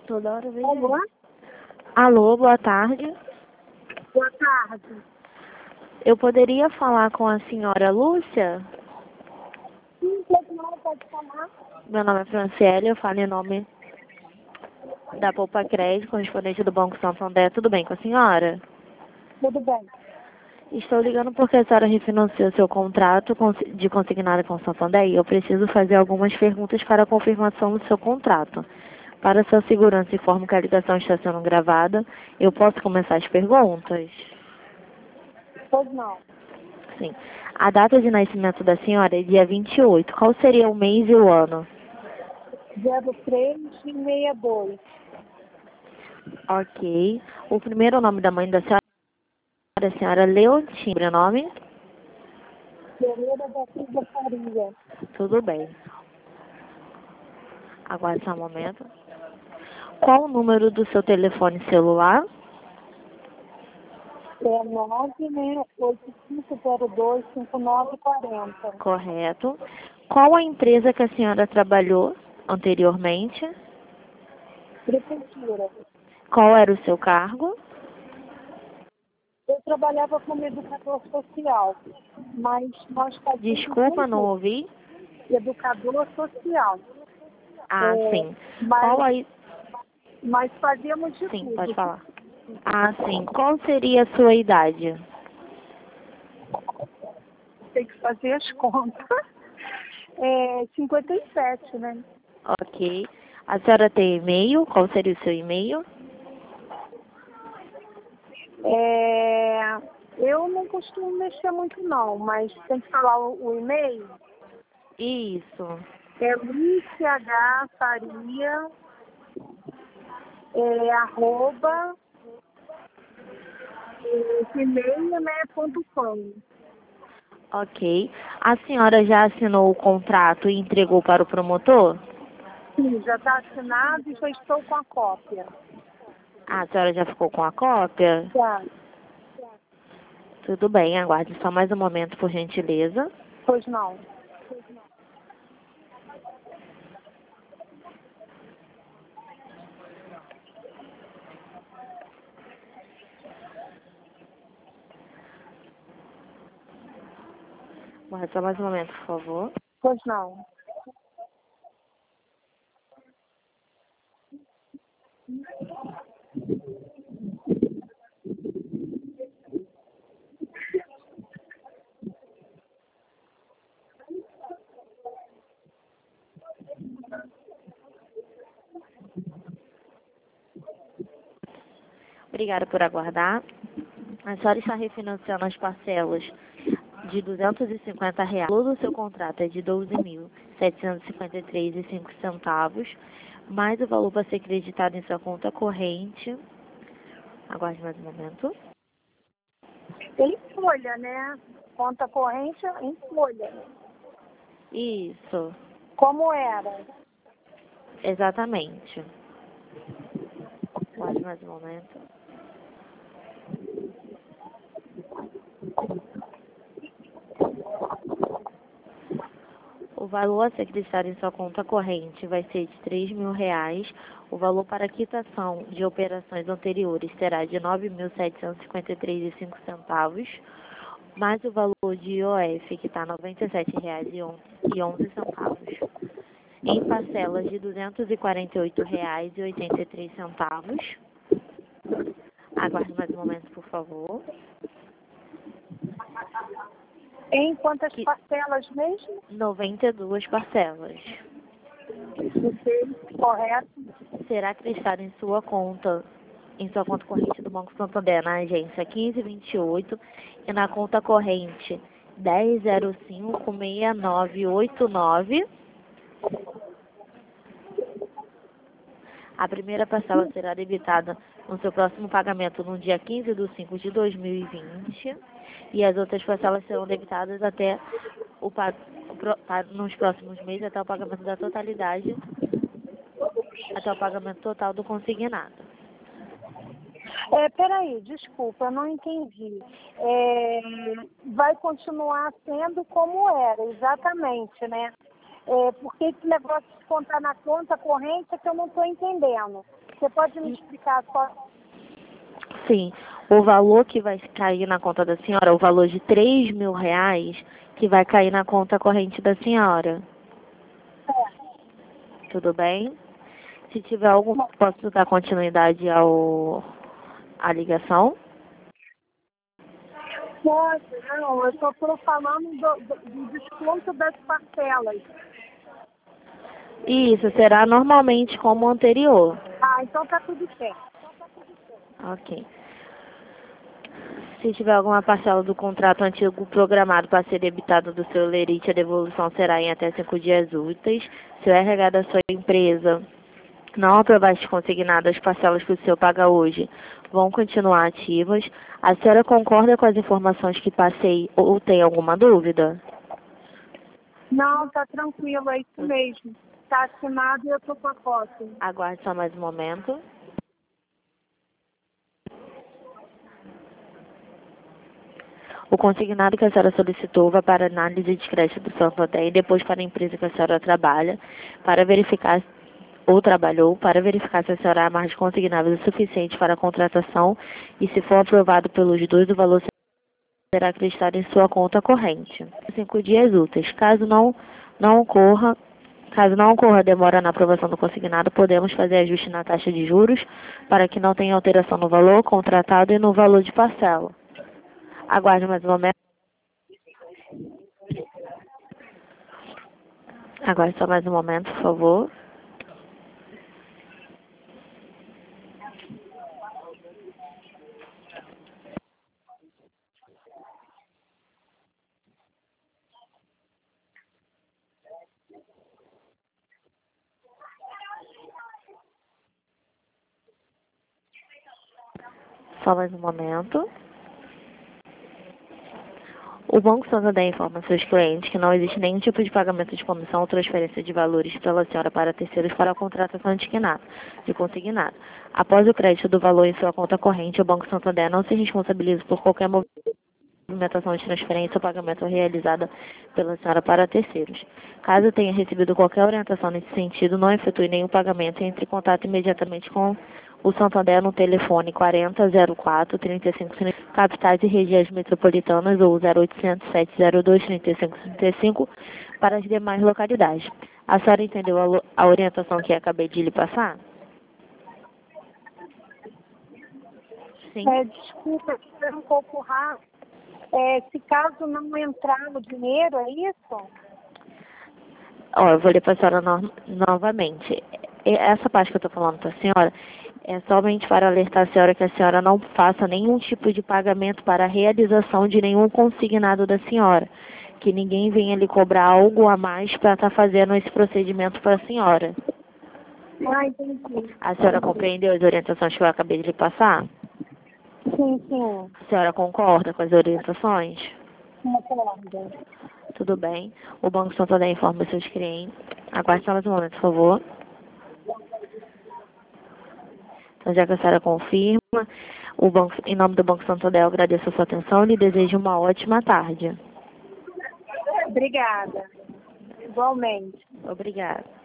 Toda hora vem. Alô? Alô, boa tarde. Boa tarde. Eu poderia falar com a senhora Lúcia? Sim, não pode falar. Meu nome é Franciele, eu falo em nome da Poupa Crédito, correspondente do Banco Santander. Tudo bem com a senhora? Tudo bem. Estou ligando porque a senhora refinanciou seu contrato de consignado com o Santander e eu preciso fazer algumas perguntas para a confirmação do seu contrato. Para sua segurança, informo que a ligação está sendo gravada. Eu posso começar as perguntas? Pois não. Sim. A data de nascimento da senhora é dia 28. Qual seria o mês e o ano? 0362. Ok. O primeiro nome da mãe da senhora é a senhora Leontina. Sobrenome? Pereira da Silva Faria. Tudo bem. Aguarde só um momento. Qual o número do seu telefone celular? É 9, né? 8502-5940. Correto. Qual a empresa que a senhora trabalhou anteriormente? Prefeitura. Qual era o seu cargo? Eu trabalhava como educador social, mas nós fazíamos Desculpa, não muito ouvi. educador social. Ah, sim. Mas, Qual aí? mas fazíamos de Sim, tudo. pode falar. Ah, sim. Qual seria a sua idade? Tem que fazer as contas. 57, né? Ok. A senhora tem e-mail? Qual seria o seu e-mail? Eu não costumo mexer muito não, mas tem que falar o e-mail. Isso. É luciahfaria, arroba, gmail, né, .com. Ok. A senhora já assinou o contrato e entregou para o promotor? Sim, já está assinado e já estou com a cópia. Ah, a senhora já ficou com a cópia? Já. Tudo bem, aguarde só mais um momento, por gentileza. Pois não. Aguarde só mais um momento, por favor. Pois não. Obrigada por aguardar. A senhora está refinanciando as parcelas de R$ 250. Todo o seu contrato é de R$ 12.753,05, mais o valor para ser creditado em sua conta corrente. Aguarde mais um momento. Em folha, né? Conta corrente em folha. Isso, Como era? exatamente. Aguarde mais um momento. O valor a ser creditado em sua conta corrente vai ser de R$ 3.000. O valor para quitação de operações anteriores será de R$ 9.753,05, mais o valor de IOF, que está R$ 97,11, em parcelas de R$ 248,83. Aguarde mais um momento, por favor. Em quantas parcelas mesmo? 92 parcelas. Correto? Será acreditado em sua conta corrente do Banco Santander, na agência 1528 e na conta corrente 10056989. A primeira parcela será debitada no seu próximo pagamento no dia 15/5/2020 e as outras parcelas serão debitadas até nos próximos meses até o pagamento da totalidade, até o pagamento total do consignado. Peraí, desculpa, eu não entendi. Vai continuar sendo como era, exatamente, né? Porque esse negócio de contar na conta corrente é que eu não estou entendendo. Você pode me explicar qual... Sim, o valor que vai cair na conta da senhora, o valor de R$ 3.000 que vai cair na conta corrente da senhora. Tudo bem? Se tiver algum, posso dar continuidade à ligação? Pode, não, eu só estou falando do desconto das parcelas. Isso, será normalmente como o anterior. Ah, então tá tudo certo. Ok. Se tiver alguma parcela do contrato antigo programado para ser debitada do seu lerite, a devolução será em até 5 dias úteis. Se o RH da sua empresa não aprovar as consignadas, as parcelas que o senhor paga hoje vão continuar ativas. A senhora concorda com as informações que passei ou tem alguma dúvida? Não, tá tranquilo, é isso mesmo. Tá assinado e eu tô com a cópia. Aguarde só mais um momento. O consignado que a senhora solicitou vai para análise de crédito do Santander e depois para a empresa que a senhora trabalha, para verificar ou trabalhou, para verificar se a senhora há mais consignáveis o suficiente para a contratação e, se for aprovado pelos dois, o valor será acreditado em sua conta corrente. 5 dias úteis. Caso não ocorra demora na aprovação do consignado, podemos fazer ajuste na taxa de juros para que não tenha alteração no valor contratado e no valor de parcela. Aguarde mais um momento. Aguarde só mais um momento, por favor. Só mais um momento. O Banco Santander informa seus clientes que não existe nenhum tipo de pagamento de comissão ou transferência de valores pela senhora para terceiros para a contratação de consignado. Após o crédito do valor em sua conta corrente, o Banco Santander não se responsabiliza por qualquer movimentação de transferência ou pagamento realizada pela senhora para terceiros. Caso tenha recebido qualquer orientação nesse sentido, não efetue nenhum pagamento e entre em contato imediatamente com o Santander no telefone 4004-3535, capitais e regiões metropolitanas, ou 0800 702 3535 para as demais localidades. A senhora entendeu a orientação que acabei de lhe passar? Sim. Desculpa, foi um pouco rápido. Se caso não entrar no dinheiro, é isso? Eu vou ler para a senhora novamente. Essa parte que eu estou falando para a senhora é somente para alertar a senhora que a senhora não faça nenhum tipo de pagamento para a realização de nenhum consignado da senhora. Que ninguém venha lhe cobrar algo a mais para estar fazendo esse procedimento para a senhora. Ah, entendi. A senhora compreendeu as orientações que eu acabei de lhe passar? Sim, sim. A senhora concorda com as orientações? Concordo. Tudo bem. O Banco Santander informa seus clientes. Aguarde só mais um momento, por favor. Então, já que a senhora confirma, em nome do Banco Santander, eu agradeço a sua atenção e lhe desejo uma ótima tarde. Obrigada. Igualmente. Obrigada.